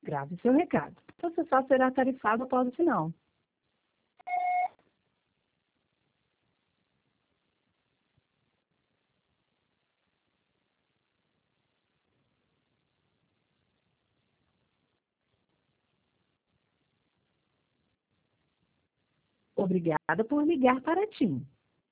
Grave seu recado. Você só será tarifado após o sinal. Obrigada por ligar para a TIM.